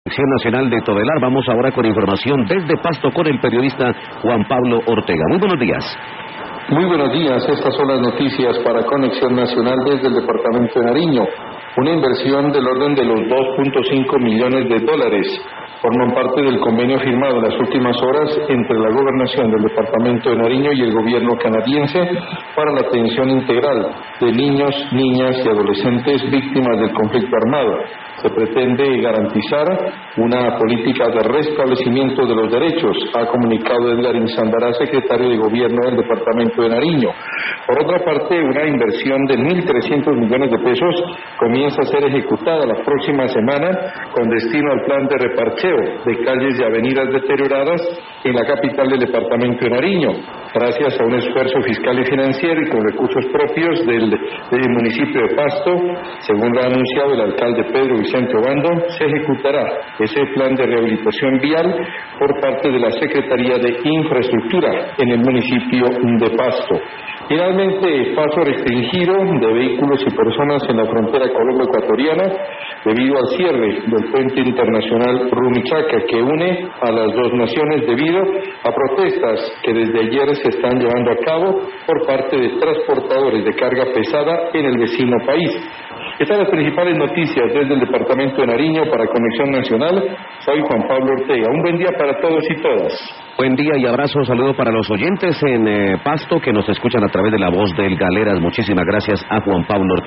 Dirección Nacional de Todelar. Vamos ahora con información desde Pasto con el periodista Juan Pablo Ortega. Muy buenos días. Muy buenos días, estas son las noticias para Conexión Nacional desde el departamento de Nariño. Una inversión del orden de los 2.5 millones de dólares forman parte del convenio firmado en las últimas horas entre la gobernación del departamento de Nariño y el gobierno canadiense para la atención integral de niños, niñas y adolescentes víctimas del conflicto armado. Se pretende garantizar una política de restablecimiento de los derechos, ha comunicado Edgar Insandará, secretario de Gobierno del departamento de Nariño. Por otra parte, una inversión de 1.300 millones de pesos comienza a ser ejecutada la próxima semana con destino al plan de reparcheo de calles y avenidas deterioradas en la capital del departamento de Nariño. Gracias a un esfuerzo fiscal y financiero y con recursos propios del municipio de Pasto, según lo ha anunciado el alcalde Pedro Vicente Obando, se ejecutará ese plan de rehabilitación vial por parte de la Secretaría de Infraestructura en el municipio de Pasto. Finalmente, paso restringido de vehículos y personas en la frontera colombo-ecuatoriana debido al cierre del puente internacional Rumichaca que une a las dos naciones debido a protestas que desde ayer se están llevando a cabo por parte de transportadores de carga pesada en el vecino país. Estas son las principales noticias desde el departamento de Nariño para Conexión Nacional. Soy Juan Pablo Ortega. Un buen día para todos y todas. Buen día y abrazo, saludo para los oyentes en Pasto que nos escuchan a través de la voz del Galeras. Muchísimas gracias a Juan Pablo Ortega.